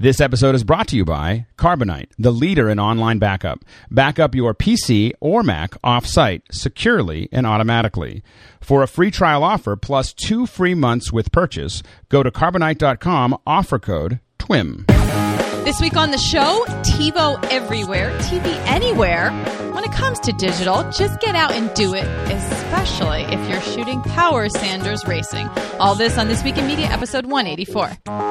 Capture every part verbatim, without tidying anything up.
This episode is brought to you by Carbonite, the leader in online backup. Back up your P C or Mac off-site securely and automatically. For a free trial offer plus two free months with purchase, go to carbonite dot com, offer code T W I M. This week on the show, TiVo everywhere, T V anywhere. When it comes to digital, just get out and do it, especially if you're shooting Power Sanders Racing. All this on This Week in Media, episode one eighty-four.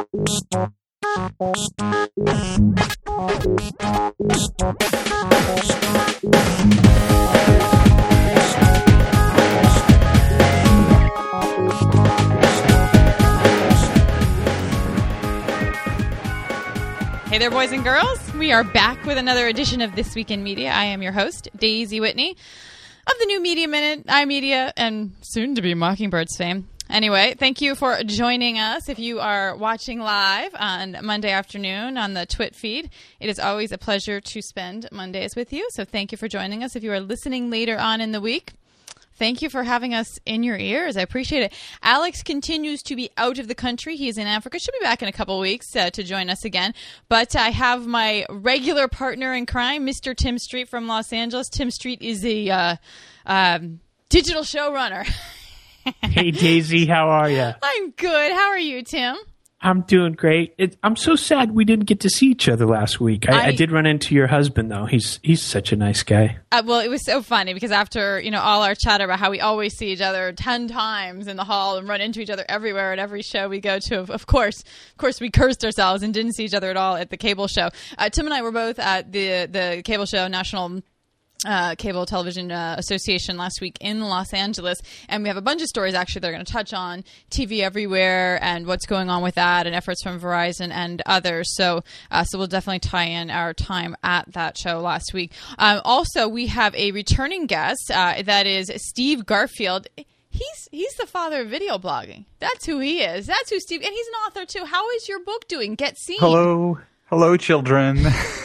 Hey there, boys and girls. We are back with another edition of This Week in Media. I am your host, Daisy Whitney, of the new Media Minute, iMedia, and soon to be Mockingbirds fame. Anyway, thank you for joining us. If you are watching live on Monday afternoon on the Twit feed, it is always a pleasure to spend Mondays with you. So thank you for joining us. If you are listening later on in the week, thank you for having us in your ears. I appreciate it. Alex continues to be out of the country. He's in Africa. Should be back in a couple of weeks uh, to join us again. But I have my regular partner in crime, Mister Tim Street from Los Angeles. Tim Street is a uh, um, digital showrunner. Hey, Daisy, how are you? I'm good. How are you, Tim? I'm doing great. It, I'm so sad we didn't get to see each other last week. I, I, I did run into your husband, though. He's he's such a nice guy. Uh, well, it was so funny because after, you know, all our chatter about how we always see each other ten times in the hall and run into each other everywhere at every show we go to, of, of course, of course, we cursed ourselves and didn't see each other at all at the cable show. Uh, Tim and I were both at the the cable show, National Uh, Cable Television uh, Association last week in Los Angeles, and we have a bunch of stories actually that are going to touch on T V everywhere and what's going on with that and efforts from Verizon and others. So, uh, so we'll definitely tie in our time at that show last week. Um, also, we have a returning guest uh, that is Steve Garfield. He's he's the father of video blogging. That's who he is. That's who Steve, and he's an author too. How is your book doing? Get Seen. Hello, hello, children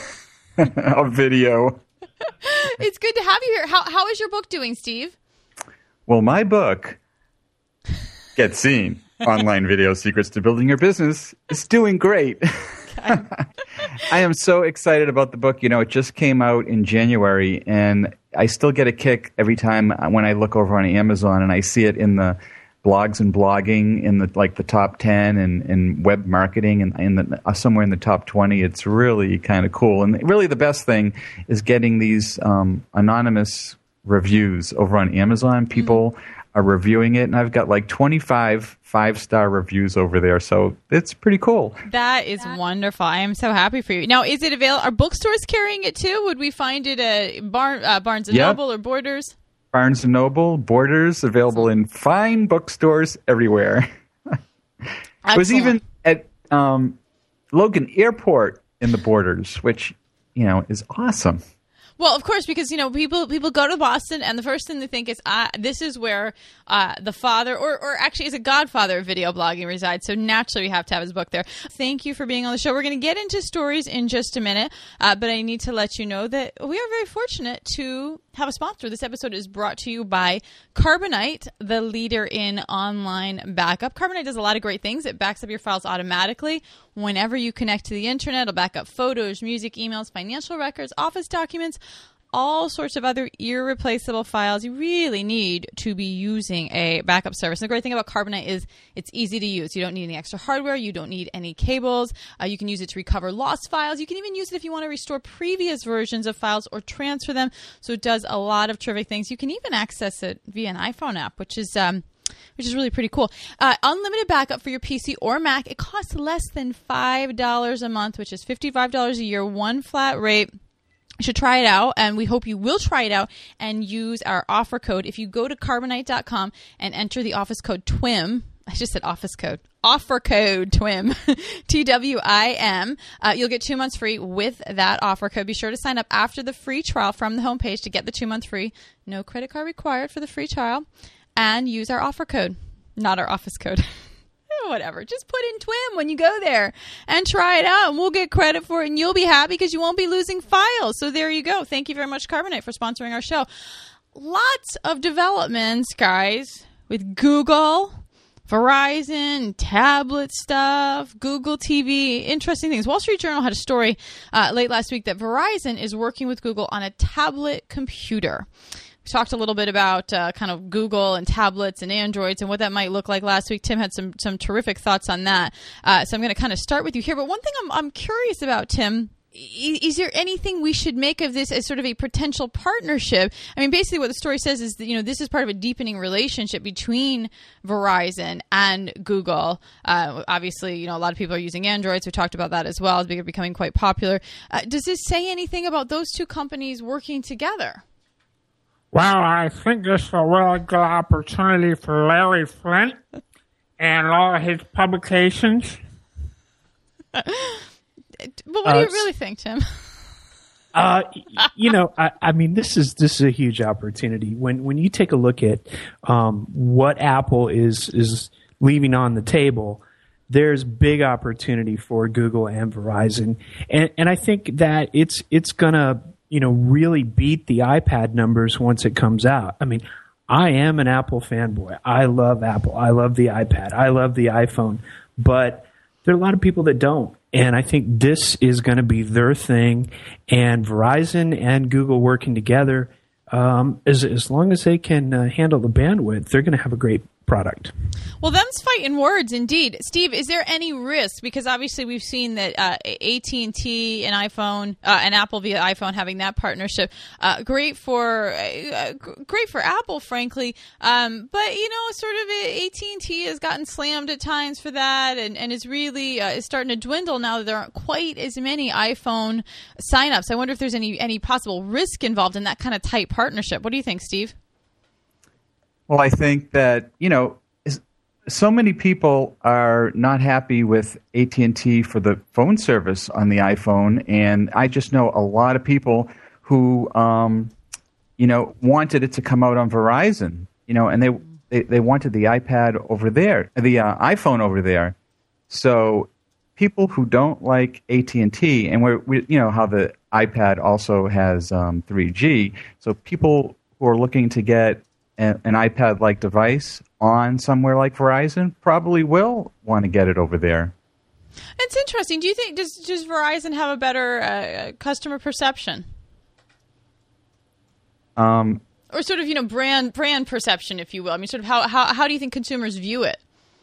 of video. It's good to have you here. How how is your book doing, Steve? Well, my book, Get Seen, Online Video Secrets to Building Your Business, is doing great. Okay. I am so excited about the book. You know, it just came out in January, and I still get a kick every time when I look over on Amazon and I see it in the blogs and blogging in the like the top ten and, and web marketing and in the uh, somewhere in the top twenty. It's really kind of cool. And really the best thing is getting these um, anonymous reviews over on Amazon. People mm-hmm. are reviewing it, and I've got like twenty-five five-star reviews over there. So it's pretty cool. That is that- wonderful. I am so happy for you. Now, is it available? Are bookstores carrying it too? Would we find it at Bar- uh, Barnes and yep. Noble or Borders? Barnes and Noble, Borders, available in fine bookstores everywhere. It was even at um, Logan Airport in the Borders, which, you know, is awesome. Well, of course, because, you know, people people go to Boston, and the first thing they think is, uh, this is where uh, the father, or, or actually is a godfather of video blogging resides, so naturally we have to have his book there. Thank you for being on the show. We're going to get into stories in just a minute, uh, but I need to let you know that we are very fortunate to have a sponsor. This episode is brought to you by Carbonite, the leader in online backup. Carbonite does a lot of great things. It backs up your files automatically. Whenever you connect to the internet, it'll back up photos, music, emails, financial records, office documents, all sorts of other irreplaceable files. You really need to be using a backup service. And the great thing about Carbonite is it's easy to use. You don't need any extra hardware. You don't need any cables. Uh, you can use it to recover lost files. You can even use it if you want to restore previous versions of files or transfer them. So it does a lot of terrific things. You can even access it via an iPhone app, which is um, which is really pretty cool. Uh, unlimited backup for your P C or Mac. It costs less than five dollars a month, which is fifty-five dollars a year, one flat rate. You should try it out, and we hope you will try it out and use our offer code. If you go to carbonite dot com and enter the office code T W I M, I just said office code, offer code T W I M, T W I M, uh, you'll get two months free with that offer code. Be sure to sign up after the free trial from the homepage to get the two months free. No credit card required for the free trial, and use our offer code, not our office code. Whatever. Just put in T W I M when you go there and try it out, and we'll get credit for it, and you'll be happy because you won't be losing files. So there you go. Thank you very much, Carbonite, for sponsoring our show. Lots of developments, guys, with Google, Verizon, tablet stuff, Google T V, interesting things. Wall Street Journal had a story uh, late last week that Verizon is working with Google on a tablet computer. We talked a little bit about uh, kind of Google and tablets and Androids and what that might look like last week. Tim had some some terrific thoughts on that. Uh, so I'm going to kind of start with you here. But one thing I'm I'm curious about, Tim, is there anything we should make of this as sort of a potential partnership? I mean, basically what the story says is that, you know, this is part of a deepening relationship between Verizon and Google. Uh, obviously, you know, a lot of people are using Androids. We talked about that as well. They're becoming quite popular. Uh, does this say anything about those two companies working together? Well, I think this is a really good opportunity for Larry Flint and all of his publications. But what do you really think, Tim? Uh, you know, I, I mean, this is this is a huge opportunity. When when you take a look at um, what Apple is is leaving on the table, there's big opportunity for Google and Verizon, and and I think that it's it's gonna you know really beat the iPad numbers once it comes out. I mean, I am an Apple fanboy. I love Apple. I love the iPad. I love the iPhone, but there are a lot of people that don't. And I think this is going to be their thing. And Verizon and Google working together, um, as, as long as they can uh, handle the bandwidth, they're going to have a great product. Well, them's fighting words, indeed. Steve, is there any risk? Because obviously we've seen that uh, A T and T and iPhone uh, and Apple via iPhone having that partnership, uh, great for uh, great for Apple, frankly. Um, but you know, sort of A T and T has gotten slammed at times for that, and and is really uh, is starting to dwindle now that there aren't quite as many iPhone signups. I wonder if there's any any possible risk involved in that kind of tight partnership. What do you think, Steve? Well, I think that, you know, so many people are not happy with A T and T for the phone service on the iPhone, and I just know a lot of people who, um, you know, wanted it to come out on Verizon, you know, and they they, they wanted the iPad over there, the uh, iPhone over there. So people who don't like A T and T, and we're, we, you know, how the iPad also has um, three G, so people who are looking to get an iPad-like device on somewhere like Verizon probably will want to get it over there. It's interesting. Do you think does does Verizon have a better uh, customer perception, um, or sort of you know brand brand perception, if you will? I mean, sort of how how how do you think consumers view it?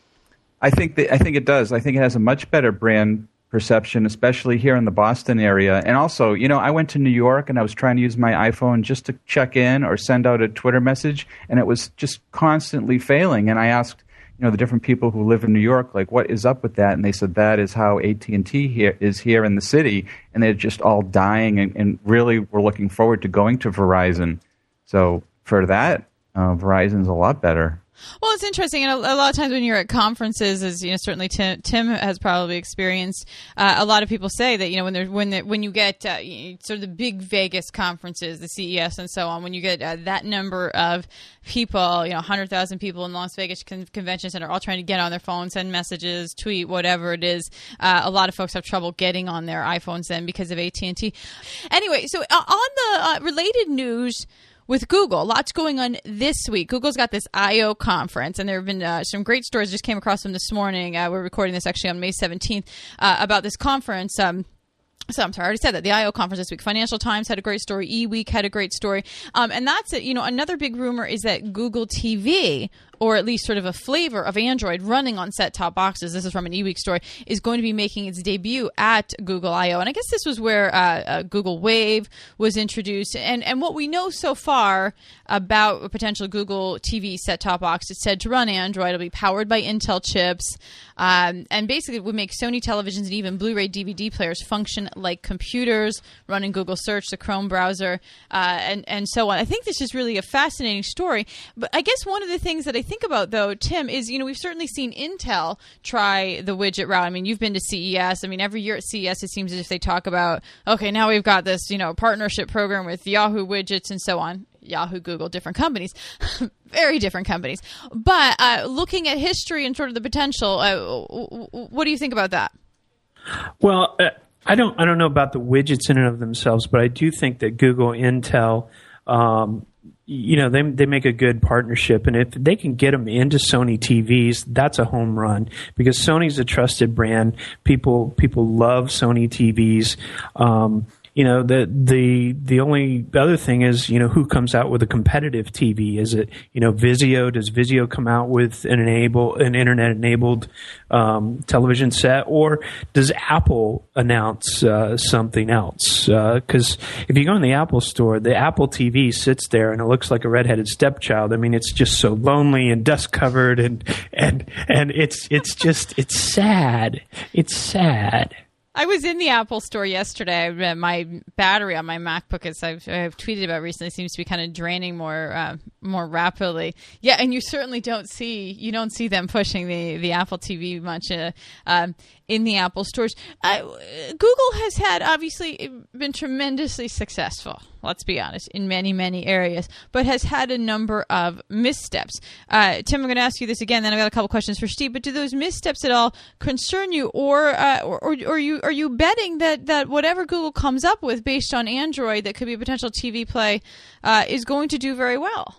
I think that, I think it does. I think it has a much better brand perception, especially here in the Boston area. And also, you know, I went to New York and I was trying to use my iPhone just to check in or send out a Twitter message, and it was just constantly failing. And I asked, you know, the different people who live in New York, like, what is up with that? And they said that is how A T and T here is here in the city, and they're just all dying, and, and really we're looking forward to going to Verizon. So for that, uh, Verizon's a lot better. Well, it's interesting, and a, a lot of times when you're at conferences, as you know, certainly Tim, Tim has probably experienced. Uh, a lot of people say that you know when there's when the, when you get uh, sort of the big Vegas conferences, the C E S and so on, when you get uh, that number of people, you know, one hundred thousand people in Las Vegas Con- Convention Center, all trying to get on their phone, send messages, tweet, whatever it is. Uh, a lot of folks have trouble getting on their iPhones then because of A T and T. Anyway, so uh, on the uh, related news with Google, lots going on this week. Google's got this I O conference, and there have been uh, some great stories just came across them this morning. Uh, we're recording this actually on May seventeenth uh, about this conference. Um, So I'm sorry, I already said that. The I O conference this week. Financial Times had a great story. eWeek had a great story. Um, and that's it. You know, another big rumor is that Google T V, or at least sort of a flavor of Android running on set-top boxes, this is from an eWeek story, is going to be making its debut at Google I O. And I guess this was where uh, uh, Google Wave was introduced. And and what we know so far about a potential Google T V set-top box, it's said to run Android. It'll be powered by Intel chips. Um, and basically it would make Sony televisions and even Blu-ray D V D players function like computers, running Google Search, the Chrome browser, uh, and, and so on. I think this is really a fascinating story. But I guess one of the things that I think about, though, Tim, is, you know, we've certainly seen Intel try the widget route. I mean, you've been to C E S. I mean, every year at C E S, it seems as if they talk about, okay, now we've got this, you know, partnership program with Yahoo widgets and so on. Yahoo, Google, different companies, very different companies. But uh, looking at history and sort of the potential, uh, what do you think about that? Well, uh, I don't, I don't know about the widgets in and of themselves, but I do think that Google, Intel, um, you know, they they make a good partnership, and if they can get them into Sony T Vs, that's a home run, because Sony's a trusted brand. People people love Sony T Vs. Um, you know, the the the only other thing is, you know, who comes out with a competitive T V? Is it, you know, Vizio? Does Vizio come out with an enable an internet enabled um, television set, or does Apple announce uh, something else? Because uh, if you go in the Apple store, the Apple T V sits there and it looks like a redheaded stepchild. I mean, it's just so lonely and dust covered, and and and it's it's just it's sad. It's sad. I was in the Apple store yesterday. My battery on my MacBook, as I've, I've tweeted about recently, seems to be kind of draining more uh, more rapidly. Yeah, and you certainly don't see you don't see them pushing the, the Apple T V much uh, um, in the Apple stores. Uh, Google has had obviously been tremendously successful. Let's be honest, in many, many areas, but has had a number of missteps. Uh, Tim, I'm going to ask you this again, then I've got a couple questions for Steve, but do those missteps at all concern you, or uh, or, or, or you, are you betting that, that whatever Google comes up with based on Android that could be a potential T V play uh, is going to do very well?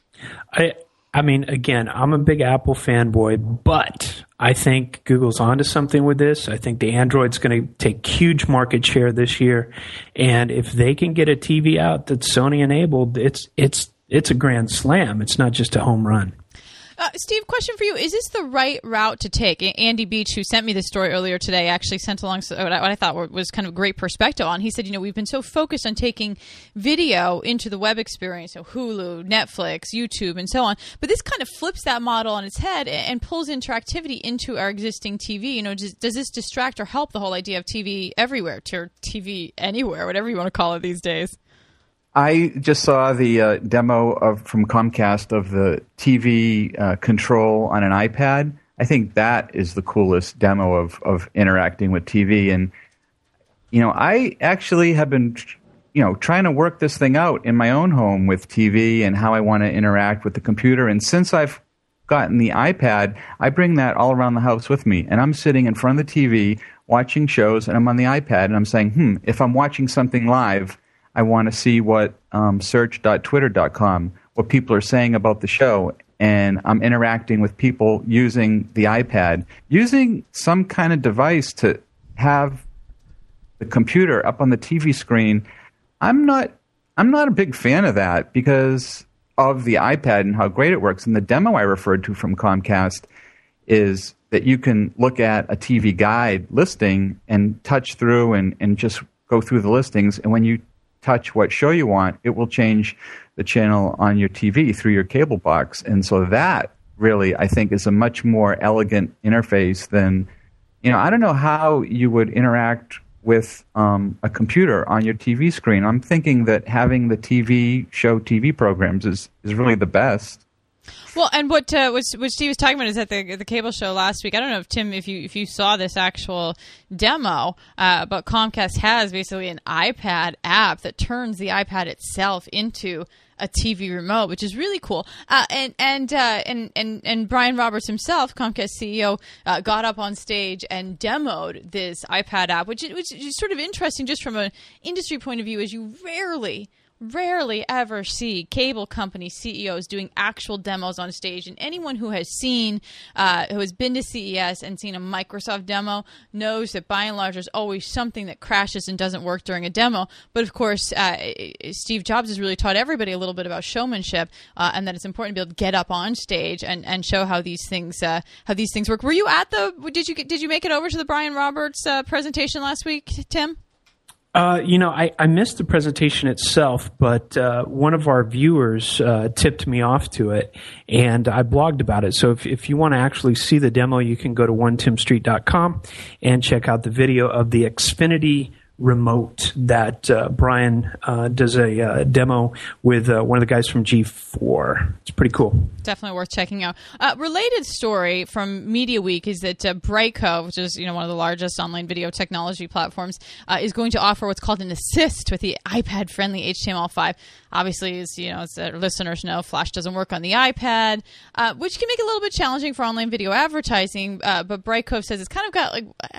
I I mean, again, I'm a big Apple fanboy, but I think Google's onto something with this. I think the Android's going to take huge market share this year, and if they can get a T V out that's Sony enabled, it's it's it's a grand slam. It's not just a home run. Uh, Steve, question for you. Is this the right route to take? Andy Beach, who sent me this story earlier today, actually sent along what I, what I thought was kind of great perspective on. He said, you know, we've been so focused on taking video into the web experience, so Hulu, Netflix, YouTube, and so on. But this kind of flips that model on its head and pulls interactivity into our existing T V. You know, does, does this distract or help the whole idea of T V everywhere, or T V anywhere, whatever you want to call it these days? I just saw the uh, demo of from Comcast of the T V uh, control on an iPad. I think that is the coolest demo of, of interacting with T V. And, you know, I actually have been, you know, trying to work this thing out in my own home with T V and how I want to interact with the computer. And since I've gotten the iPad, I bring that all around the house with me. And I'm sitting in front of the T V watching shows, and I'm on the iPad, and I'm saying, hmm, if I'm watching something live, I want to see what um, search dot twitter dot com, what people are saying about the show, and I'm interacting with people using the iPad, using some kind of device to have the computer up on the T V screen. I'm not, I'm not a big fan of that because of the iPad and how great it works. And the demo I referred to from Comcast is that you can look at a T V guide listing and touch through and, and just go through the listings, and when you touch what show you want, it will change the channel on your T V through your cable box. And so that really, I think, is a much more elegant interface than, you know, I don't know how you would interact with um, a computer on your T V screen. I'm thinking that having the T V show T V programs is, is really the best. Well, and what uh, what, what Steve was talking about is at the the cable show last week. I don't know if Tim, if you if you saw this actual demo, uh, but Comcast has basically an iPad app that turns the iPad itself into a T V remote, which is really cool. Uh, and and, uh, and and and Brian Roberts himself, Comcast C E O, uh, got up on stage and demoed this iPad app, which which is sort of interesting just from an industry point of view, as you rarely. Rarely ever see cable company C E Os doing actual demos on stage. And anyone who has seen, uh, who has been to C E S and seen a Microsoft demo knows that by and large there's always something that crashes and doesn't work during a demo. But of course, uh, Steve Jobs has really taught everybody a little bit about showmanship, uh, and that it's important to be able to get up on stage and, and show how these things uh, how these things work. Were you at the? Did you did you make it over to the Brian Roberts uh, presentation last week, Tim? Uh, you know, I, I missed the presentation itself, but uh, one of our viewers uh, tipped me off to it, and I blogged about it. So if, if you want to actually see the demo, you can go to one tim street dot com and check out the video of the Xfinity remote that uh, Brian uh, does a uh, demo with uh, one of the guys from G four. It's pretty cool. Definitely worth checking out. Uh, related story from Media Week is that uh, Brightcove, which is you know one of the largest online video technology platforms, uh, is going to offer what's called an assist with the iPad-friendly H T M L five. Obviously, as you know, as our listeners know, Flash doesn't work on the iPad, uh, which can make it a little bit challenging for online video advertising. Uh, but Brightcove says it's kind of got like I don't,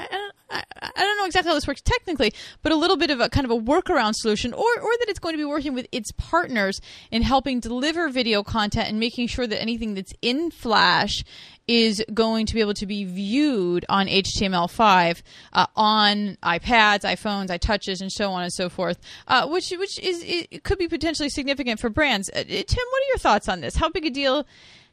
I, I don't know exactly how this works technically, but a little bit of a kind of a workaround solution, or or that it's going to be working with its partners in helping deliver video content and making sure that anything that's in Flash is going to be able to be viewed on H T M L five uh, on iPads, iPhones, iTouches, and so on and so forth, uh, which which is it could be potentially significant for brands. Uh, Tim, what are your thoughts on this? How big a deal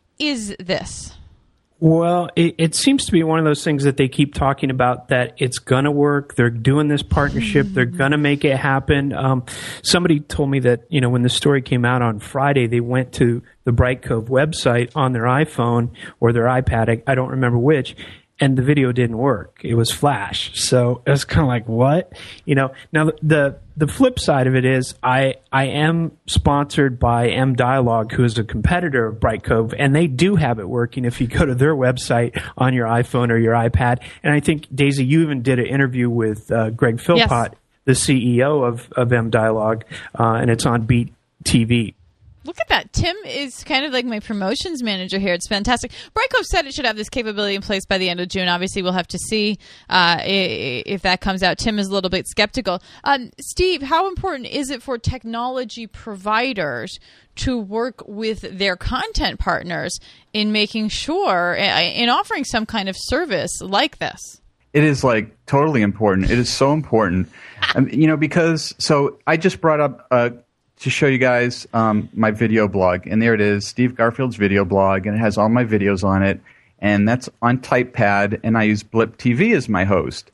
is this? Well, it, it seems to be one of those things that they keep talking about, that it's going to work. They're doing this partnership. They're going to make it happen. Um, somebody told me that, you know, when the story came out on Friday, they went to the Brightcove website on their iPhone or their iPad. I, I don't remember which. And the video didn't work. It was Flash. So it was kind of like, what? You know, now the the flip side of it is I I am sponsored by M Dialogue, who is a competitor of Brightcove, and they do have it working if you go to their website on your iPhone or your iPad. And I think, Daisy, you even did an interview with uh, Greg Philpott, yes, the C E O of, of M Dialogue, uh, and it's on Beat T V. Look at that. Tim is kind of like my promotions manager here. It's fantastic. Brightcove said it should have this capability in place by the end of June. Obviously, we'll have to see uh, if that comes out. Tim is a little bit skeptical. Um, Steve, how important is it for technology providers to work with their content partners in making sure, in offering some kind of service like this? It is like totally important. It is so important. um, you know, because, so I just brought up uh, to show you guys um, my video blog. And there it is, Steve Garfield's video blog, and it has all my videos on it. And that's on TypePad, and I use Blip T V as my host.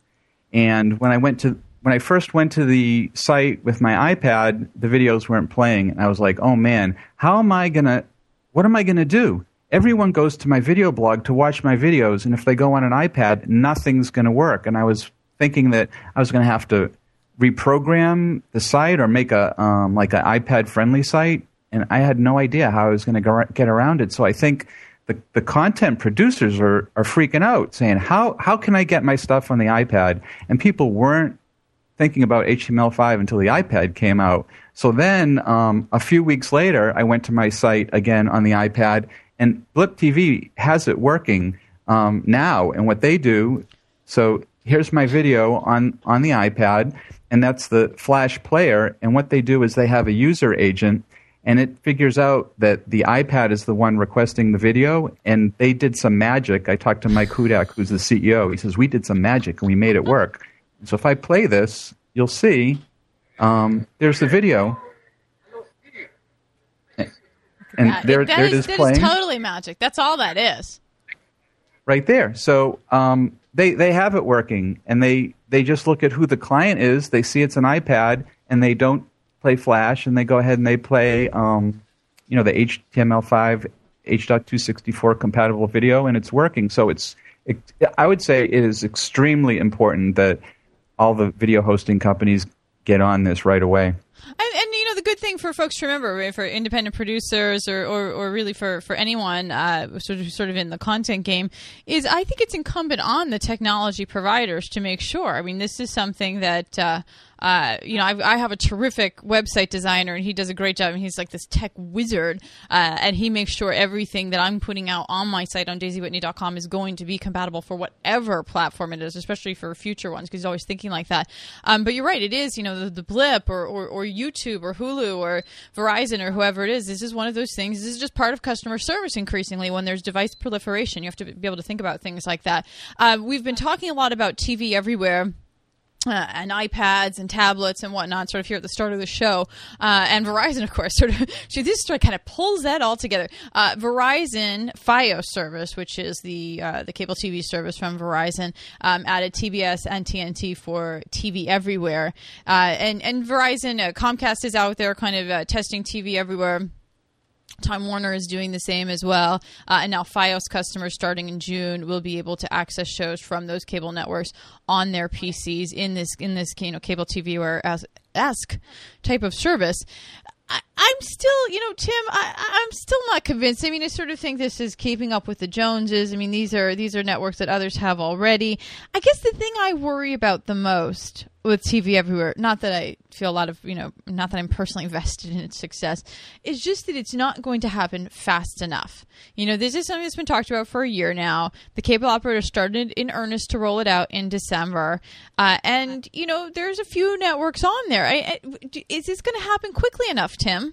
And when I went to when I first went to the site with my iPad, the videos weren't playing. And I was like, oh man, how am I gonna what am I gonna do? Everyone goes to my video blog to watch my videos, and if they go on an iPad, nothing's gonna work. And I was thinking that I was gonna have to reprogram the site or make a um, like an iPad friendly site, and I had no idea how I was going to get around it. So I think the the content producers are are freaking out, saying how how can I get my stuff on the iPad? And people weren't thinking about H T M L five until the iPad came out. So then um, a few weeks later, I went to my site again on the iPad, and Blip T V has it working um, now. And what they do, so here's my video on on the iPad. And that's the Flash player. And what they do is they have a user agent, and it figures out that the iPad is the one requesting the video. And they did some magic. I talked to Mike Hudak, who's the C E O. He says, we did some magic, and we made it work. So if I play this, you'll see um, there's the video. And yeah, there, that there is, it is that playing. Is totally magic. That's all that is. Right there. So um, they, they have it working, and they... They just look at who the client is. They see it's an iPad, and they don't play Flash, and they go ahead and they play, um, you know, the H T M L five H two sixty-four compatible video, and it's working. So it's, it, I would say, it is extremely important that all the video hosting companies get on this right away. And, and you know, the good thing for folks to remember, right, for independent producers or, or, or really for, for anyone uh, sort of sort of in the content game, is I think it's incumbent on the technology providers to make sure. I mean, this is something that uh, uh, you know, I, I have a terrific website designer, and he does a great job. And he's like this tech wizard, uh, and he makes sure everything that I'm putting out on my site on daisy whitney dot com is going to be compatible for whatever platform it is, especially for future ones, because he's always thinking like that. Um, but you're right, it is, you know, the, the Blip or, or, or YouTube or Hulu or Verizon or whoever it is. This is one of those things. This is just part of customer service increasingly when there's device proliferation. You have to be able to think about things like that. Uh, we've been talking a lot about T V everywhere. Uh, and iPads and tablets and whatnot, sort of here at the start of the show, uh, and Verizon, of course, sort of. So this story kind of pulls that all together. Uh, Verizon Fios service, which is the uh, the cable T V service from Verizon, um, added T B S and T N T for T V everywhere, uh, and and Verizon uh, Comcast is out there, kind of uh, testing T V everywhere. Time Warner is doing the same as well, uh, and now Fios customers starting in June will be able to access shows from those cable networks on their P Cs in this in this you know cable T V or esque type of service. I, I'm still, you know, Tim, I, I'm still not convinced. I mean, I sort of think this is keeping up with the Joneses. I mean, these are these are networks that others have already. I guess the thing I worry about the most with T V Everywhere, not that I feel a lot of, you know, not that I'm personally invested in its success, it's just that it's not going to happen fast enough. You know, this is something that's been talked about for a year now. The cable operator started in earnest to roll it out in December. Uh, and, you know, there's a few networks on there. I, I, is this going to happen quickly enough, Tim?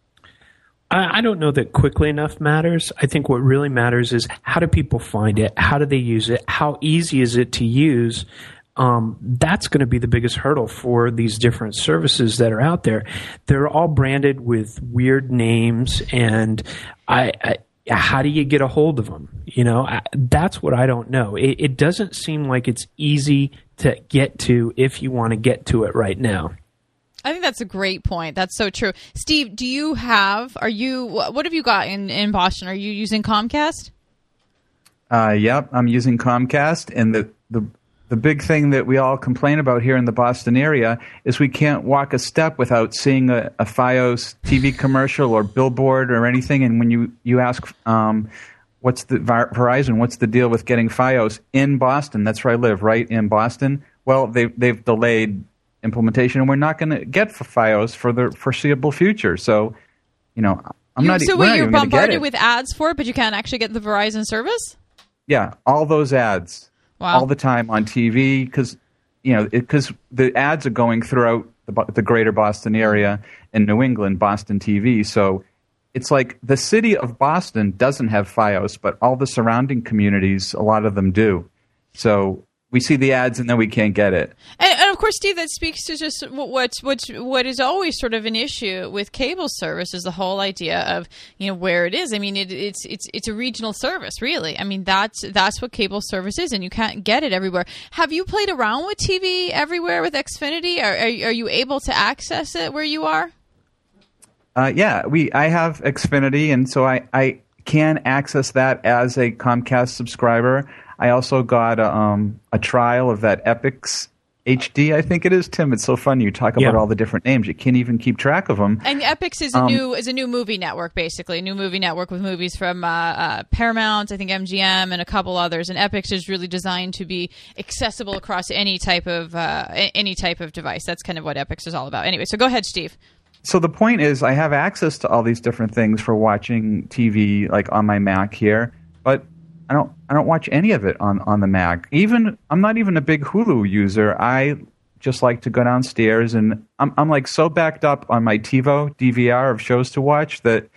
I don't know that quickly enough matters. I think what really matters is how do people find it? How do they use it? How easy is it to use? Um, that's going to be the biggest hurdle for these different services that are out there. They're all branded with weird names, and I, I how do you get a hold of them? You know, I, that's what I don't know. It, it doesn't seem like it's easy to get to if you want to get to it right now. I think that's a great point. That's so true. Steve, do you have, are you, what have you got in, in Boston? Are you using Comcast? Uh, yep, I'm using Comcast, and the, the the big thing that we all complain about here in the Boston area is we can't walk a step without seeing a, a Fios T V commercial or billboard or anything. And when you, you ask, um, what's the Verizon, what's the deal with getting Fios in Boston? That's where I live, right in Boston. Well, they, they've delayed implementation, and we're not going to get for Fios for the foreseeable future. So, you know, I'm you, not. So we're wait, not you're even gonna get bombarded it. with ads for it, but you can't actually get the Verizon service? Yeah, all those ads, wow. all the time on T V, because you know, because the ads are going throughout the, the greater Boston area and New England, Boston T V. So it's like the city of Boston doesn't have Fios, but all the surrounding communities, a lot of them do. So we see the ads and then we can't get it. And, and of course, Steve, that speaks to just what's what's what is always sort of an issue with cable service is the whole idea of, you know, where it is. I mean, it, it's it's it's a regional service, really. I mean, that's that's what cable service is, and you can't get it everywhere. Have you played around with T V Everywhere with Xfinity? Are are, are you able to access it where you are? Uh, yeah, we I have Xfinity, and so I, I can access that as a Comcast subscriber. I also got a, um, a trial of that Epix H D, I think it is. Tim, it's so funny. You talk about Yeah. all the different names. You can't even keep track of them. And Epix is a Um, new is a new movie network, basically a new movie network with movies from uh, uh, Paramount, I think M G M, and a couple others. And Epix is really designed to be accessible across any type of uh, a- any type of device. That's kind of what Epix is all about. Anyway, so go ahead, Steve. So the point is, I have access to all these different things for watching T V, like on my Mac here, but I don't I don't watch any of it on, on the Mac. Even I'm not even a big Hulu user. I just like to go downstairs, and I'm I'm like so backed up on my TiVo D V R of shows to watch that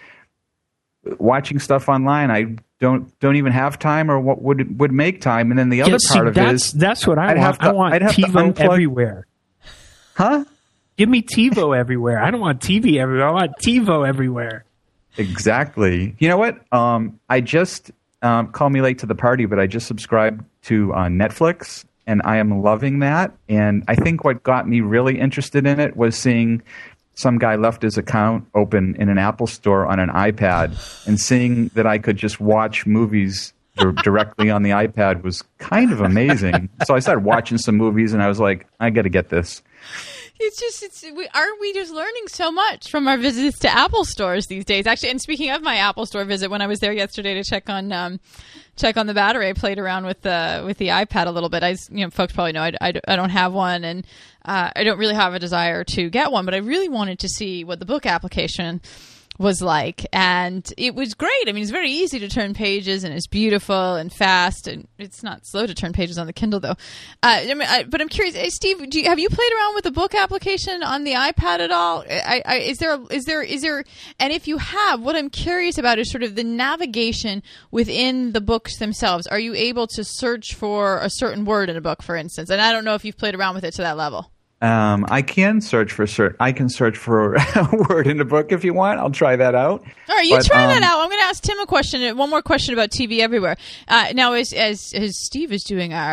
watching stuff online, I don't don't even have time, or what would would make time. And then the other Yeah, see, part of it that's, is that's what I I'd want. have to- I want I'd have to TiVo unplug- everywhere. huh? Give me TiVo everywhere. I don't want T V everywhere. I want TiVo everywhere. Exactly. You know what? Um, I just um, call me late to the party, but I just subscribed to uh, Netflix, and I am loving that. And I think what got me really interested in it was seeing some guy left his account open in an Apple store on an iPad, and seeing that I could just watch movies dir- directly on the iPad was kind of amazing. So I started watching some movies, and I was like, I got to get this. It's just, it's we, aren't we just learning so much from our visits to Apple stores these days? Actually, and speaking of my Apple store visit, when I was there yesterday to check on um, check on the battery, I played around with the with the iPad a little bit. I, you know, folks probably know I, I, I don't have one, and uh, I don't really have a desire to get one, but I really wanted to see what the book application was like, and it was great. I mean, it's very easy to turn pages, and it's beautiful and fast, and it's not slow to turn pages on the Kindle, though. Uh, I mean, I, but I'm curious, hey, Steve, do you, have you played around with the book application on the iPad at all? I, I, is there, is there, is there, and if you have, what I'm curious about is sort of the navigation within the books themselves. Are you able to search for a certain word in a book, for instance? And I don't know if you've played around with it to that level. Um, I can search for cert- I can search for a word in a book if you want. I'll try that out. All right, you But, try um, that out. I'm going to ask Tim a question. One more question about T V Everywhere. Uh, now, as, as as Steve is doing our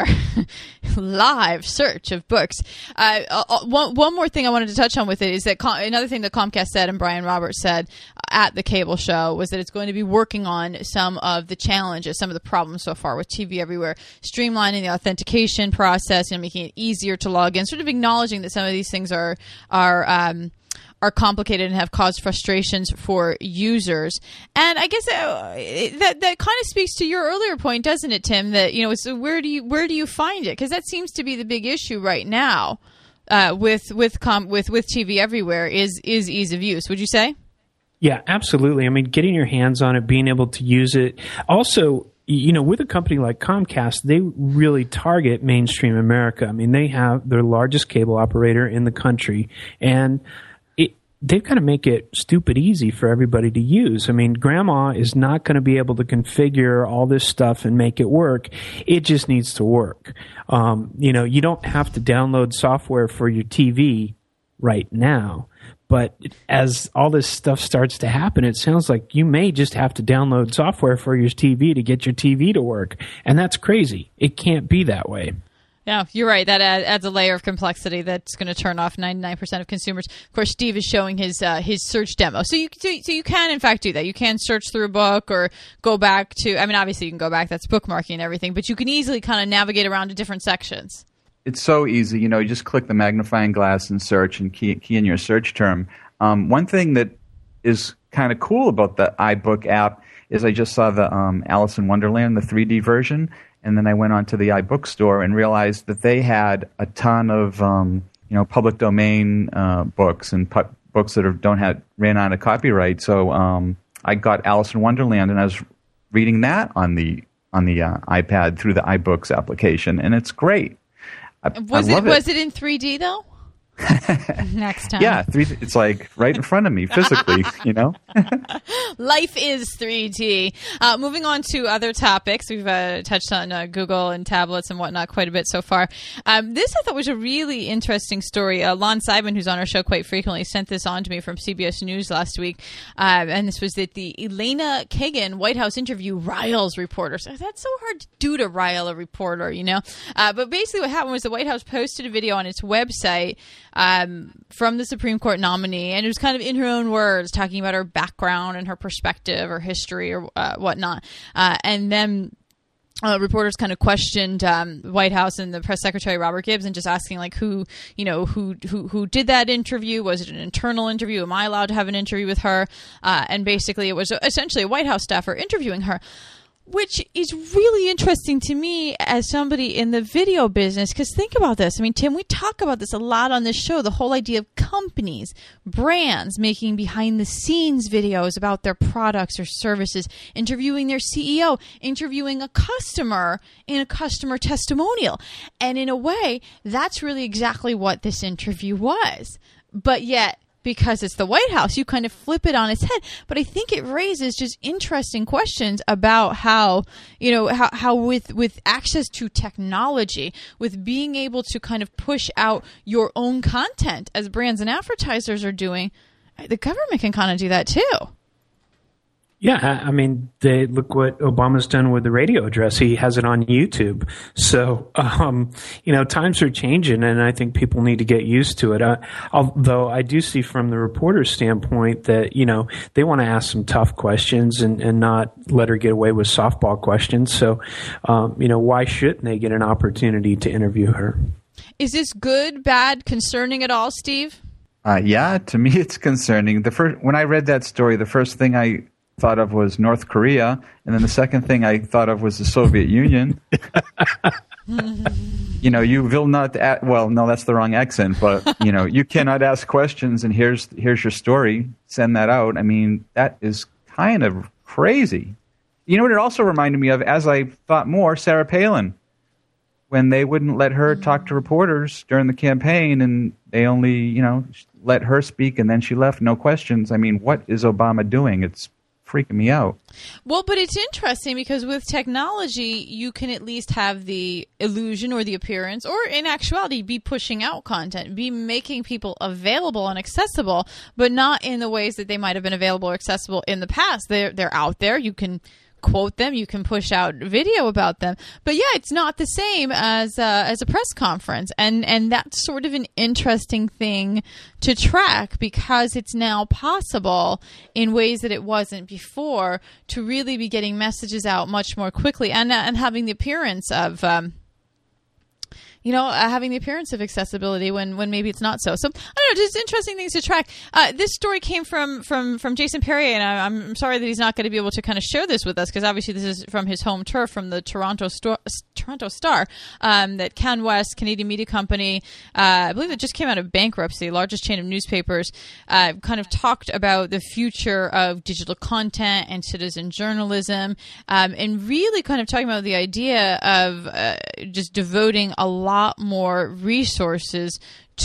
live search of books, uh, uh, one one more thing I wanted to touch on with it is that Com- another thing that Comcast said and Brian Roberts said at the cable show was that it's going to be working on some of the challenges, some of the problems so far with T V Everywhere, streamlining the authentication process and making it easier to log in, sort of acknowledging that some of these things are are um, are complicated and have caused frustrations for users. And I guess uh, that that kind of speaks to your earlier point, doesn't it, Tim? That, you know, so where do you where do you find it? Because that seems to be the big issue right now uh, with with com- with with T V everywhere is is ease of use. Would you say? Yeah, absolutely. I mean, getting your hands on it, being able to use it. Also, you know, with a company like Comcast, they really target mainstream America. I mean, they have their largest cable operator in the country, and it, they've got to make it stupid easy for everybody to use. I mean, grandma is not going to be able to configure all this stuff and make it work. It just needs to work. Um, you know, you don't have to download software for your T V right now. But as all this stuff starts to happen, it sounds like you may just have to download software for your T V to get your T V to work. And that's crazy. It can't be that way. Yeah, you're right. That adds a layer of complexity that's going to turn off ninety-nine percent of consumers. Of course, Steve is showing his uh, his search demo. So you so you can, in fact, do that. You can search through a book or go back to, I mean, obviously you can go back. That's bookmarking and everything. But you can easily kind of navigate around to different sections. It's so easy. You know, you just click the magnifying glass and search and key, key in your search term. Um, one thing that is kind of cool about the iBook app is I just saw the um, Alice in Wonderland, the three D version, and then I went onto the iBook store and realized that they had a ton of um, you know public domain uh, books and pu- books that are, don't have ran out of copyright. So um, I got Alice in Wonderland, and I was reading that on the on the uh, iPad through the iBooks application, and it's great. I, was I love it, it was it in three D though? Next time. Yeah, three, it's like right in front of me physically, you know? Life is three D. Uh, moving on to other topics. We've uh, touched on uh, Google and tablets and whatnot quite a bit so far. Um, this I thought was a really interesting story. Uh, Lon Seidman, who's on our show quite frequently, sent this on to me from C B S News last week. Uh, and this was that the Elena Kagan White House interview riles reporters. That's so hard to do to rile a reporter, you know? Uh, but basically what happened was the White House posted a video on its website Um, from the Supreme Court nominee, and it was kind of in her own words, talking about her background and her perspective or history or uh, whatnot. Uh, and then uh, reporters kind of questioned um, the White House and the press secretary Robert Gibbs, and just asking like who, you know, who who who did that interview? Was it an internal interview? Am I allowed to have an interview with her? Uh, and basically, it was essentially a White House staffer interviewing her. Which is really interesting to me as somebody in the video business, because think about this. I mean, Tim, we talk about this a lot on this show, the whole idea of companies, brands making behind-the-scenes videos about their products or services, interviewing their C E O, interviewing a customer in a customer testimonial. And in a way, that's really exactly what this interview was. But yet, because it's the White House, you kind of flip it on its head. But I think it raises just interesting questions about how, you know, how, how with, with access to technology, with being able to kind of push out your own content as brands and advertisers are doing, the government can kind of do that too. Yeah, I mean, they look what Obama's done with the radio address. He has it on YouTube. So, um, you know, times are changing, and I think people need to get used to it. Uh, although I do see from the reporter's standpoint that, you know, they want to ask some tough questions and, and not let her get away with softball questions. So, um, you know, why shouldn't they get an opportunity to interview her? Is this good, bad, concerning at all, Steve? Uh, yeah, to me it's concerning. The first when I read that story, the first thing I thought of was North Korea, and then the second thing I thought of was the Soviet Union. You know, you will not. A- well, no, that's the wrong accent. But you know, you cannot ask questions, and here's here's your story. Send that out. I mean, that is kind of crazy. You know what it also reminded me of, as I thought more, Sarah Palin, when they wouldn't let her talk to reporters during the campaign, and they only, you know, let her speak, and then she left, no questions. I mean, what is Obama doing? It's freaking me out. Well, but it's interesting because with technology, you can at least have the illusion or the appearance, or in actuality, be pushing out content, be making people available and accessible, but not in the ways that they might have been available or accessible in the past. They're, they're out there. You can quote them, you can push out video about them, but yeah, it's not the same as uh, as a press conference, and and that's sort of an interesting thing to track, because it's now possible in ways that it wasn't before to really be getting messages out much more quickly, and and having the appearance of um, you know, uh, having the appearance of accessibility when, when maybe it's not so. So, I don't know, just interesting things to track. Uh, this story came from, from, from Jason Perrier, and I, I'm sorry that he's not going to be able to kind of share this with us, because obviously this is from his home turf, from the Toronto Sto- Toronto Star, um, that CanWest, Canadian Media Company, uh, I believe it just came out of bankruptcy, largest chain of newspapers, uh, kind of talked about the future of digital content and citizen journalism, um, and really kind of talking about the idea of uh, just devoting a lot more resources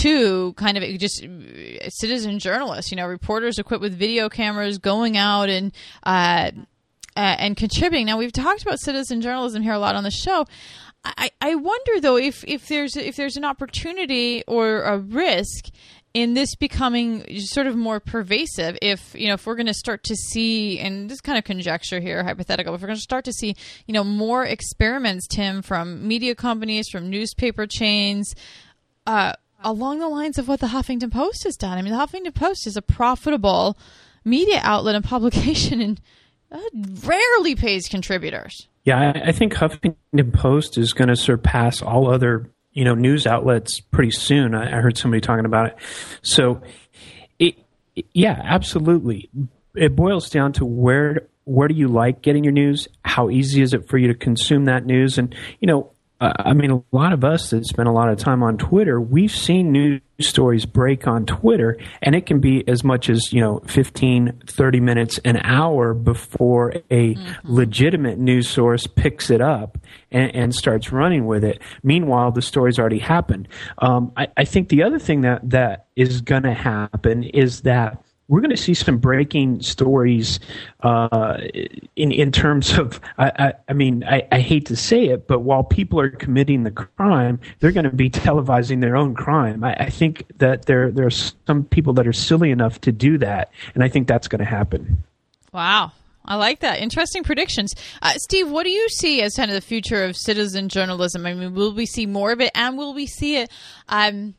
to kind of just citizen journalists, you know, reporters equipped with video cameras going out and uh, uh, and contributing. Now, we've talked about citizen journalism here a lot on the show. I, I wonder though if, if there's if there's an opportunity or a risk in this becoming sort of more pervasive, if, you know, if we're going to start to see, and this kind of conjecture here, hypothetical, if we're going to start to see, you know, more experiments, Tim, from media companies, from newspaper chains, uh, along the lines of what the Huffington Post has done. I mean, the Huffington Post is a profitable media outlet and publication, and uh, rarely pays contributors. Yeah, I, I think Huffington Post is going to surpass all other, you know, news outlets pretty soon. I, I heard somebody talking about it. So, it, it, yeah, absolutely. It boils down to where where do you like getting your news? How easy is it for you to consume that news? And, you know, uh, I mean, a lot of us that spend a lot of time on Twitter, we've seen news stories break on Twitter, and it can be as much as, you know, fifteen, thirty minutes, an hour before a mm-hmm. legitimate news source picks it up and, and starts running with it. Meanwhile, the story's already happened. Um, I, I think the other thing that, that is going to happen is that we're going to see some breaking stories uh, in in terms of, I, I, I mean, I, I hate to say it, but while people are committing the crime, they're going to be televising their own crime. I, I think that there, there are some people that are silly enough to do that, and I think that's going to happen. Wow. I like that. Interesting predictions. Uh, Steve, what do you see as kind of the future of citizen journalism? I mean, will we see more of it, and will we see it um,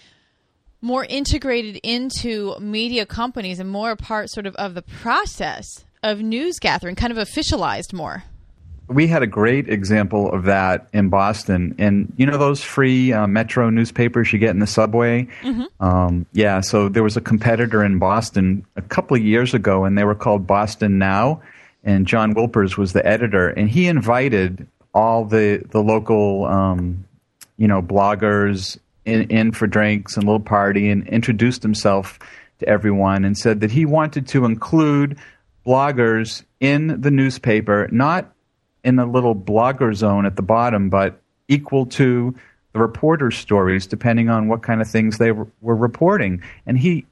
more integrated into media companies and more a part sort of of the process of news gathering, kind of officialized more? We had a great example of that in Boston. And you know those free uh, Metro newspapers you get in the subway? Mm-hmm. Um, yeah, so there was a competitor in Boston a couple of years ago, and they were called Boston Now. And John Wilpers was the editor. And he invited all the, the local, um, you know, bloggers In, in for drinks and a little party, and introduced himself to everyone and said that he wanted to include bloggers in the newspaper, not in a little blogger zone at the bottom, but equal to the reporter stories, depending on what kind of things they were, were reporting. And he,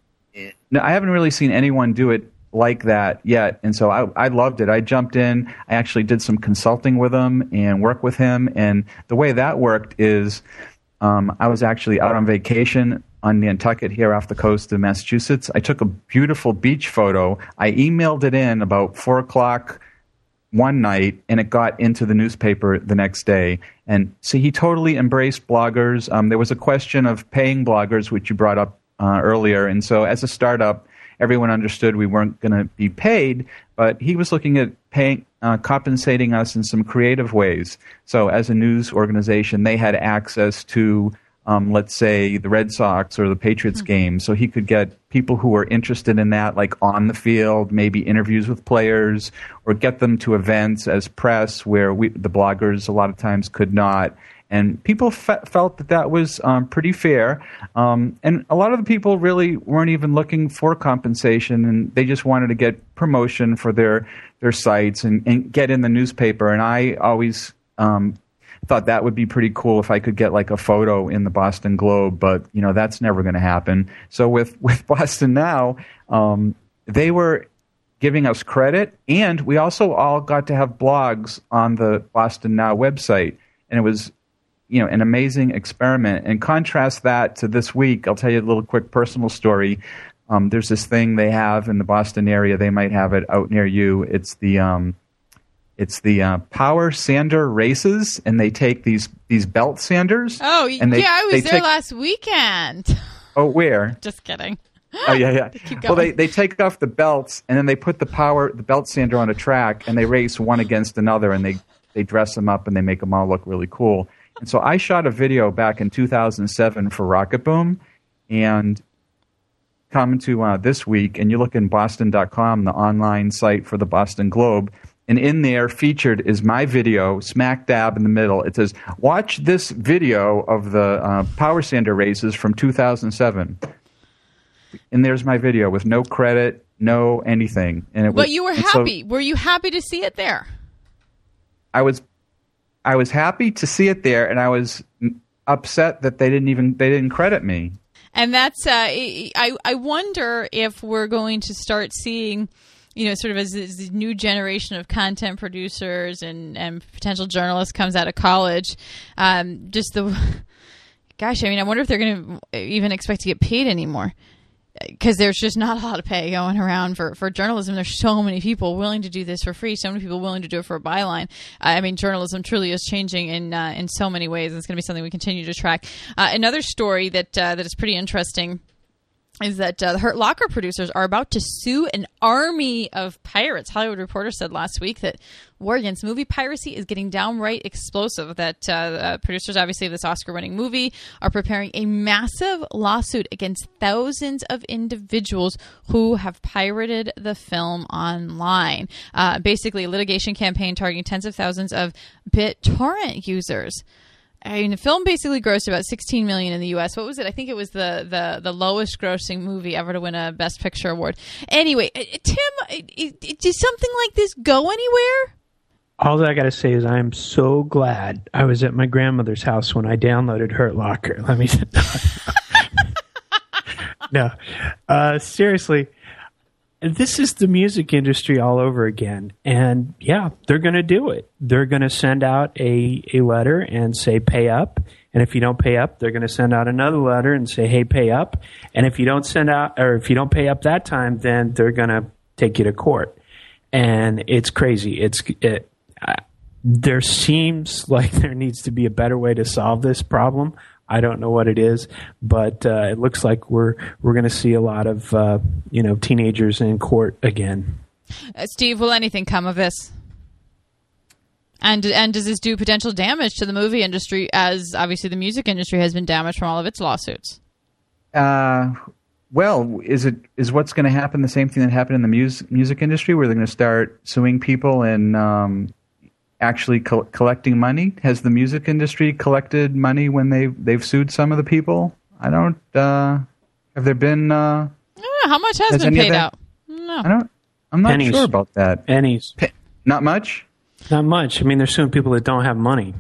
I haven't really seen anyone do it like that yet, and so I, I loved it. I jumped in. I actually did some consulting with him and work with him, and the way that worked is, Um, I was actually out on vacation on Nantucket here off the coast of Massachusetts. I took a beautiful beach photo. I emailed it in about four o'clock one night, and it got into the newspaper the next day. And so he totally embraced bloggers. Um, there was a question of paying bloggers, which you brought up uh, earlier. And so as a startup, everyone understood we weren't going to be paid, but he was looking at paying, uh, compensating us in some creative ways. So as a news organization, they had access to, um, let's say, the Red Sox or the Patriots mm-hmm. game. So he could get people who were interested in that, like on the field, maybe interviews with players, or get them to events as press where we, the bloggers a lot of times could not. And people fe- felt that that was um, pretty fair. Um, and a lot of the people really weren't even looking for compensation, and they just wanted to get promotion for their their sites and, and get in the newspaper. And I always um, thought that would be pretty cool if I could get like a photo in the Boston Globe, but you know that's never going to happen. So with, with Boston Now, um, they were giving us credit, and we also all got to have blogs on the Boston Now website, and it was, you know, an amazing experiment. And contrast that to this week. I'll tell you a little quick personal story. Um, there's this thing they have in the Boston area. They might have it out near you. It's the um, it's the uh, power sander races, and they take these these belt sanders. Oh, and they, yeah, I was they there take, last weekend. Oh, where? Just kidding. Oh yeah, yeah. Well, they, they take off the belts, and then they put the power the belt sander on a track, and they race one against another, and they they dress them up and they make them all look really cool. And so I shot a video back in two thousand seven for Rocket Boom, and come to uh, this week, and you look in Boston dot com, the online site for the Boston Globe, and in there featured is my video, smack dab in the middle. It says, watch this video of the uh, power sander races from two thousand seven. And there's my video with no credit, no anything. And it was, but you were happy. So were you happy to see it there? I was I was happy to see it there, and I was upset that they didn't even they didn't credit me. And that's uh, I I wonder if we're going to start seeing, you know, sort of as this new generation of content producers and, and potential journalists comes out of college, um, just the, gosh, I mean, I wonder if they're going to even expect to get paid anymore. Because there's just not a lot of pay going around for, for journalism. There's so many people willing to do this for free, so many people willing to do it for a byline. Uh, I mean, journalism truly is changing in uh, in so many ways. It's going to be something we continue to track. Uh, another story that uh, that is pretty interesting is that uh, the Hurt Locker producers are about to sue an army of pirates. Hollywood Reporter said last week that war against movie piracy is getting downright explosive, that uh, the producers, obviously, of this Oscar-winning movie are preparing a massive lawsuit against thousands of individuals who have pirated the film online. Uh, basically, a litigation campaign targeting tens of thousands of BitTorrent users. I mean, the film basically grossed about sixteen million dollars in the U S. What was it? I think it was the, the, the lowest grossing movie ever to win a Best Picture award. Anyway, Tim, does something like this go anywhere? All I got to say is I am so glad I was at my grandmother's house when I downloaded Hurt Locker. Let me no, uh, seriously. This is the music industry all over again. And yeah, they're going to do it. They're going to send out a, a letter and say, pay up. And if you don't pay up, they're going to send out another letter and say, hey, pay up. And if you don't send out, or if you don't pay up that time, then they're going to take you to court. And it's crazy. It's, it, uh, there seems like there needs to be a better way to solve this problem. I don't know what it is, but uh, it looks like we're we're going to see a lot of uh, you know teenagers in court again. Uh, Steve, will anything come of this? And and does this do potential damage to the movie industry, as obviously the music industry has been damaged from all of its lawsuits? Uh, well, is it is what's going to happen the same thing that happened in the music music industry, where they're going to start suing people and um, actually co- collecting money? Has the music industry collected money when they they've sued some of the people? I don't. Uh, have there been? Uh, I don't know how much has, has been paid out. No, I don't. I'm not Pennies. sure about that. Pennies. Pe- not much. Not much. I mean, they're suing people that don't have money.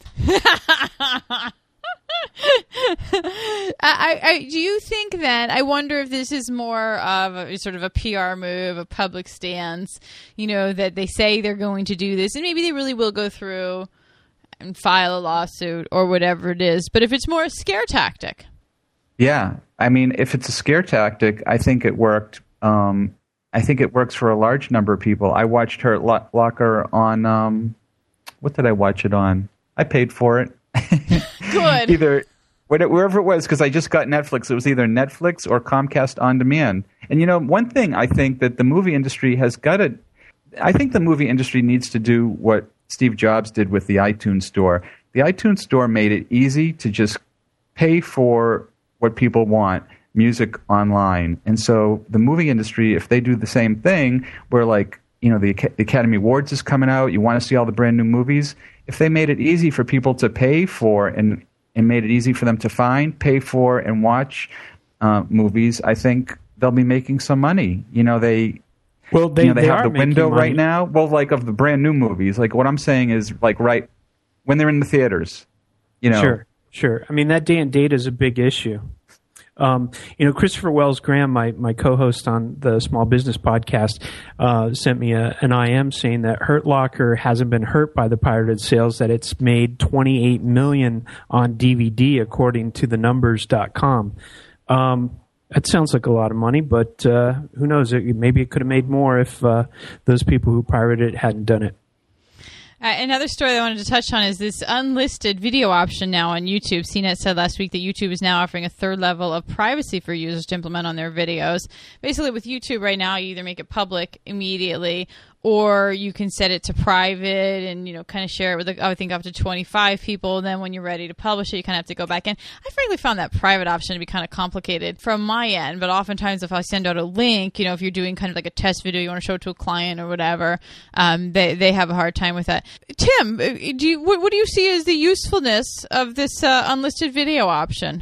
I, I, do you think then, I wonder if this is more of a sort of a P R move, a public stance, you know, that they say they're going to do this, and maybe they really will go through and file a lawsuit or whatever it is, but if it's more a scare tactic. Yeah. I mean, if it's a scare tactic, I think it worked. Um, I think it works for a large number of people. I watched Hurt Locker on, um, what did I watch it on? I paid for it. Good. Either wherever it was, because I just got Netflix. It was either Netflix or Comcast On Demand. And you know, one thing I think that the movie industry has got to, I think the movie industry needs to do what Steve Jobs did with the iTunes Store. The iTunes Store made it easy to just pay for what people want, music online. And so the movie industry, if they do the same thing, where like, you know, the Academy Awards is coming out, you want to see all the brand new movies. If they made it easy for people to pay for and and made it easy for them to find, pay for, and watch uh, movies, I think they'll be making some money. You know, they well they, you know, they, they have are the window money right now. Well, like of the brand new movies. Like what I'm saying is like right when they're in the theaters. You know, sure, sure. I mean that day and date is a big issue. Um, you know, Christopher Wells Graham, my, my co-host on the Small Business Podcast, uh, sent me a, an I M saying that Hurt Locker hasn't been hurt by the pirated sales, that it's made twenty-eight million dollars on D V D, according to the numbers dot com. Um, that sounds like a lot of money, but uh, who knows? It, maybe it could have made more if uh, those people who pirated it hadn't done it. Uh, another story that I wanted to touch on is this unlisted video option now on YouTube. C net said last week that YouTube is now offering a third level of privacy for users to implement on their videos. Basically, with YouTube right now, you either make it public immediately or you can set it to private and, you know, kind of share it with, like, I think, up to twenty-five people. And then when you're ready to publish it, you kind of have to go back in. I frankly found that private option to be kind of complicated from my end. But oftentimes if I send out a link, you know, if you're doing kind of like a test video, you want to show it to a client or whatever, um, they, they have a hard time with that. Tim, do you, what, what do you see as the usefulness of this uh, unlisted video option?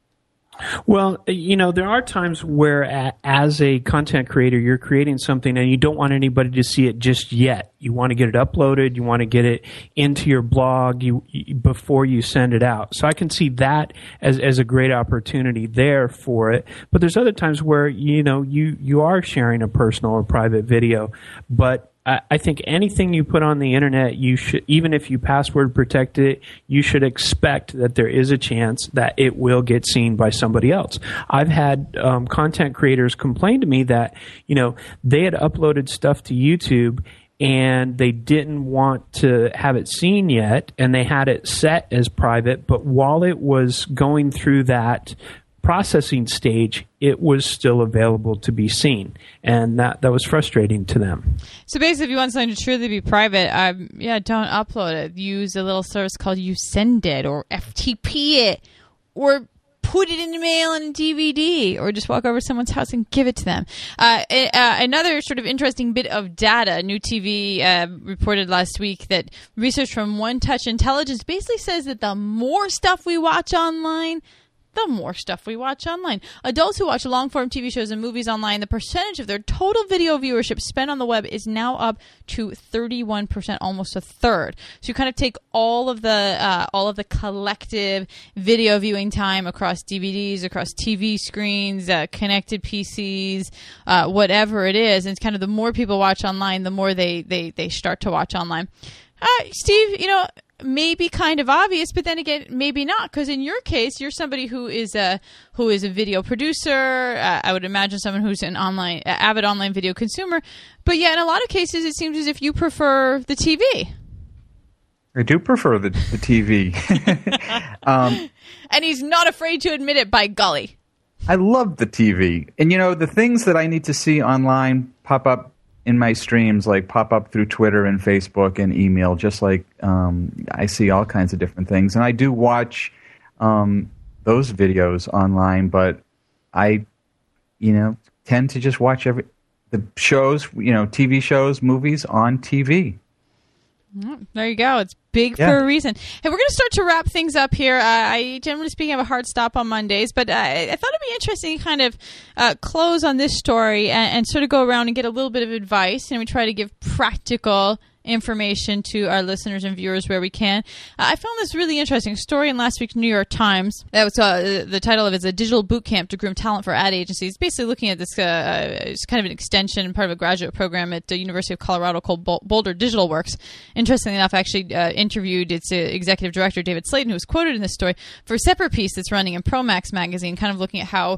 Well, you know, there are times where a, as a content creator, you're creating something and you don't want anybody to see it just yet. You want to get it uploaded. You want to get it into your blog you, you, before you send it out. So I can see that as, as a great opportunity there for it. But there's other times where, you know, you, you are sharing a personal or private video, but I think anything you put on the internet, you should, even if you password protect it, you should expect that there is a chance that it will get seen by somebody else. I've had um, content creators complain to me that, you know, they had uploaded stuff to YouTube and they didn't want to have it seen yet, and they had it set as private, but while it was going through that processing stage, it was still available to be seen, and that that was frustrating to them. So basically, if you want something to truly be private, um, yeah, don't upload it. Use a little service called YouSendIt or F T P it, or put it in the mail and D V D, or just walk over to someone's house and give it to them. Uh, uh, another sort of interesting bit of data, New T V uh, reported last week that research from One Touch Intelligence basically says that the more stuff we watch online, the more stuff we watch online. Adults who watch long-form T V shows and movies online, the percentage of their total video viewership spent on the web is now up to thirty-one percent, almost a third. So you kind of take all of the uh, all of the collective video viewing time across D V Ds, across T V screens, uh, connected P Cs, uh, whatever it is, and it's kind of the more people watch online, the more they they they start to watch online. Uh, Steve, you know, maybe kind of obvious, but then again, maybe not, because in your case, you're somebody who is a who is a video producer. Uh, I would imagine someone who's an online, uh, avid online video consumer. But yeah, in a lot of cases, it seems as if you prefer the T V. I do prefer the, the T V. um, and he's not afraid to admit it, by golly. I love the T V. And, you know, the things that I need to see online pop up in my streams, like pop up through Twitter and Facebook and email, just like um, I see all kinds of different things. And I do watch um, those videos online, but I, you know, tend to just watch every the shows, you know, T V shows, movies on T V. Mm, there you go. It's big yeah. for a reason. Hey, we're going to start to wrap things up here. Uh, I, generally speaking, have a hard stop on Mondays, but uh, I thought it'd be interesting to kind of uh, close on this story and, and sort of go around and get a little bit of advice, and we try to give practical information to our listeners and viewers where we can. Uh, I found this really interesting story in last week's New York Times. That was uh, the title of it is A Digital Boot Camp to Groom Talent for Ad Agencies. It's basically looking at this, uh, it's kind of an extension, part of a graduate program at the University of Colorado called Boulder Digital Works. Interestingly enough, I actually uh, interviewed its uh, executive director, David Slayton, who was quoted in this story, for a separate piece that's running in ProMax magazine, kind of looking at how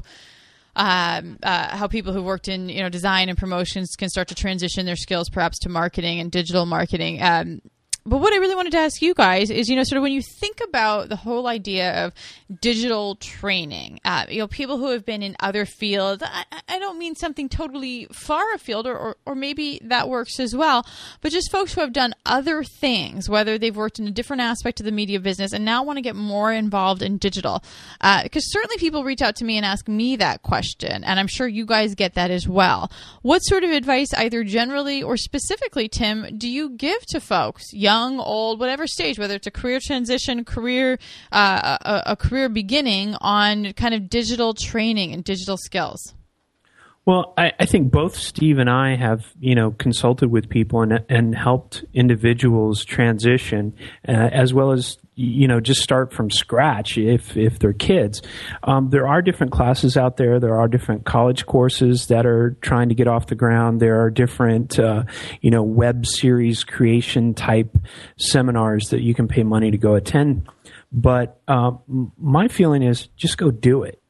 Um, uh, how people who worked in, you know, design and promotions can start to transition their skills perhaps to marketing and digital marketing. Um, but what I really wanted to ask you guys is, you know, sort of when you think about the whole idea of digital training, uh, you know, people who have been in other fields, I, I don't mean something totally far afield, or, or, or maybe that works as well, but just folks who have done other things, whether they've worked in a different aspect of the media business and now want to get more involved in digital. Uh, because certainly people reach out to me and ask me that question, and I'm sure you guys get that as well. What sort of advice, either generally or specifically, Tim, do you give to folks, young, old, whatever stage, whether it's a career transition, career, uh, a, a career beginning, on kind of digital training and digital skills? Well, I, I think both Steve and I have, you know, consulted with people and and helped individuals transition, uh, as well as, you know, just start from scratch if if they're kids. Um, there are different classes out there. There are different college courses that are trying to get off the ground. There are different, uh, you know, web series creation type seminars that you can pay money to go attend. But uh, my feeling is just go do it.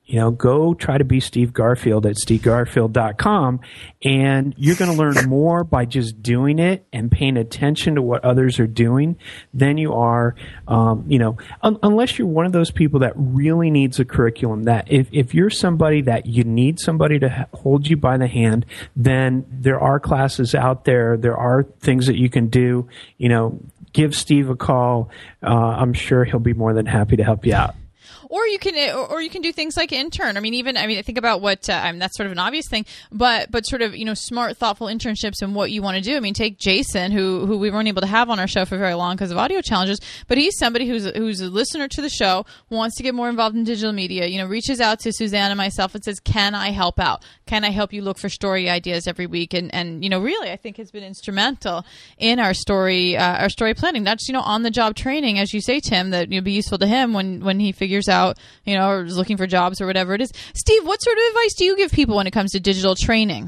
You know, go try to be Steve Garfield at steve garfield dot com, and you're going to learn more by just doing it and paying attention to what others are doing than you are, um, you know, un- unless you're one of those people that really needs a curriculum. That if, if you're somebody that you need somebody to ha- hold you by the hand, then there are classes out there. There are things that you can do. You know, give Steve a call. Uh, I'm sure he'll be more than happy to help you out. Or you can, or you can do things like intern. I mean, even I mean, think about what uh, I mean. That's sort of an obvious thing, but but sort of you know, smart, thoughtful internships and what you want to do. I mean, take Jason, who who we weren't able to have on our show for very long because of audio challenges, but he's somebody who's who's a listener to the show, wants to get more involved in digital media. You know, reaches out to Suzanne and myself and says, "Can I help out? Can I help you look for story ideas every week?" And and you know, really, I think has been instrumental in our story uh, our story planning. Not just you know on the job training, as you say, Tim, that you'll be useful to him when when he figures out. Out, you know, or is looking for jobs or whatever it is. Steve, what sort of advice do you give people when it comes to digital training?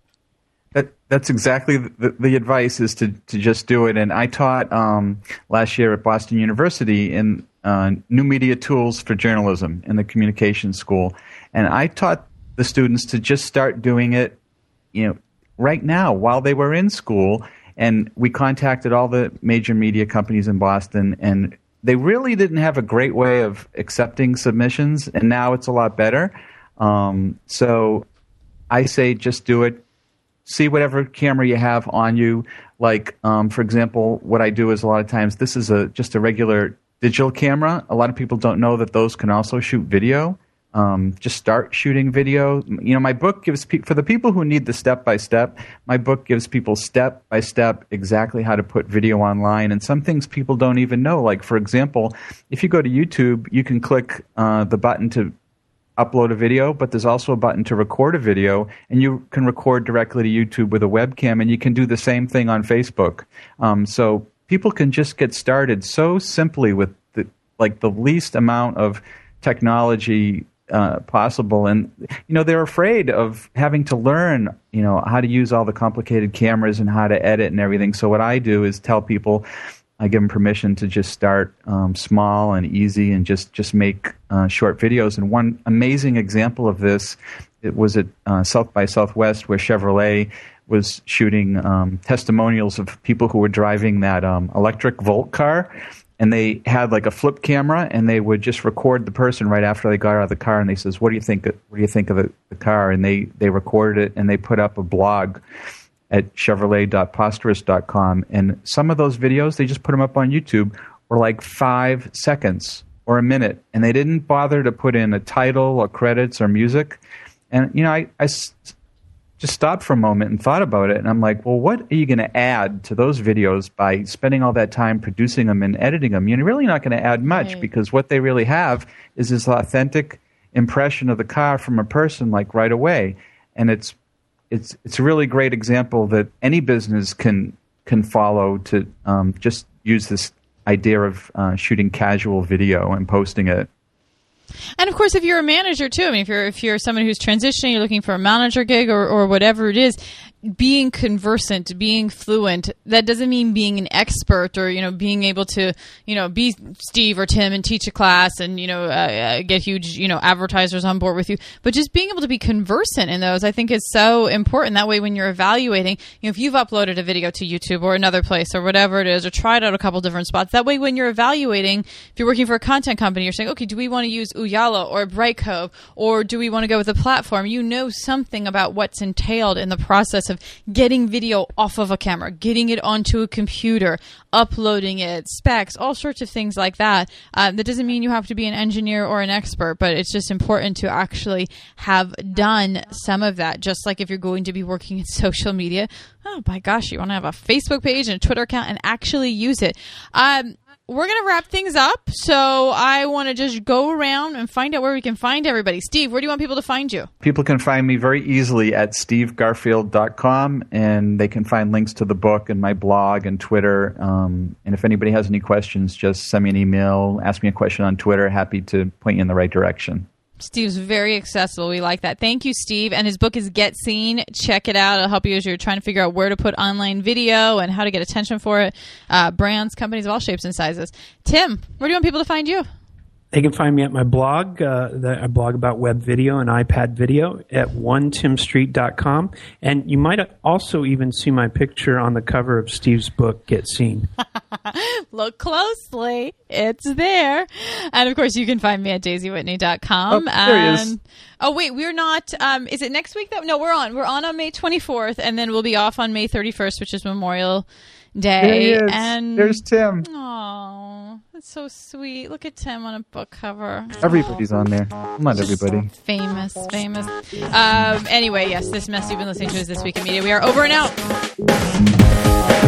That that's exactly the, the advice is to, to just do it. And I taught um, last year at Boston University in uh, new media tools for journalism in the communications school, and I taught the students to just start doing it, you know, right now while they were in school. And we contacted all the major media companies in Boston, and they really didn't have a great way of accepting submissions, and now it's a lot better. Um, so I say just do it. See whatever camera you have on you. Like, um, for example, what I do is a lot of times this is a just a regular digital camera. A lot of people don't know that those can also shoot video. Um, just start shooting video. You know, my book gives pe- for the people who need the step-by-step, my book gives people step-by-step exactly how to put video online. And some things people don't even know. Like, for example, if you go to YouTube, you can click uh, the button to upload a video, but there's also a button to record a video, and you can record directly to YouTube with a webcam, and you can do the same thing on Facebook. Um, so people can just get started so simply with the, like the least amount of technology Uh, possible. And, you know, they're afraid of having to learn, you know, how to use all the complicated cameras and how to edit and everything. So what I do is tell people, I give them permission to just start um, small and easy and just, just make uh, short videos. And one amazing example of this, it was at uh, South by Southwest where Chevrolet was shooting um, testimonials of people who were driving that um, electric Volt car. And they had like a flip camera, and they would just record the person right after they got out of the car. And they says, "What do you think? Of, what do you think of the, the car?" And they, they recorded it, and they put up a blog at chevrolet dot posterous dot com. And some of those videos, they just put them up on YouTube, were like five seconds or a minute, and they didn't bother to put in a title or credits or music. And you know, I, I just stopped for a moment and thought about it, and I'm like, well, what are you going to add to those videos by spending all that time producing them and editing them? You're really not going to add much, right, because what they really have is this authentic impression of the car from a person, like right away. And it's it's it's a really great example that any business can can follow to um, just use this idea of uh, shooting casual video and posting it. And of course, if you're a manager too, I mean, if you're if you're someone who's transitioning, you're looking for a manager gig or, or whatever it is, being conversant, being fluent, that doesn't mean being an expert or, you know, being able to, you know, be Steve or Tim and teach a class and, you know, uh, get huge, you know, advertisers on board with you. But just being able to be conversant in those, I think, is so important. That way, when you're evaluating, you know, if you've uploaded a video to YouTube or another place or whatever it is, or tried out a couple different spots, that way, when you're evaluating, if you're working for a content company, you're saying, okay, do we want to use Ooyala or Brightcove, or do we want to go with a platform? You know something about what's entailed in the process of getting video off of a camera, getting it onto a computer, uploading it, specs, all sorts of things like that. Uh, that doesn't mean you have to be an engineer or an expert, but it's just important to actually have done some of that. Just like if you're going to be working in social media, oh my gosh, you want to have a Facebook page and a Twitter account and actually use it. Um, We're going to wrap things up, so I want to just go around and find out where we can find everybody. Steve, where do you want people to find you? People can find me very easily at steve garfield dot com, and they can find links to the book and my blog and Twitter. Um, and if anybody has any questions, just send me an email, ask me a question on Twitter. Happy to point you in the right direction. Steve's very accessible. We like that. Thank you, Steve. And his book is Get Seen. Check it out. It'll help you as you're trying to figure out where to put online video and how to get attention for it. Uh, brands, companies of all shapes and sizes. Tim, where do you want people to find you? They can find me at my blog. Uh, that I blog about web video and iPad video at one tim street dot com. And you might also even see my picture on the cover of Steve's book, Get Seen. Look closely. It's there. And, of course, you can find me at daisy whitney dot com. Oh, there he and, is. Oh, wait, we're not um, – is it next week? That, no, we're on. We're on on May twenty-fourth, and then we'll be off on May thirty-first, which is Memorial Day. There he is. And There's Tim. Oh, that's so sweet. Look at Tim on a book cover. Everybody's on there. Not everybody. Famous, famous. Um, anyway, yes, this mess you've been listening to is This Week in Media. We are over and out.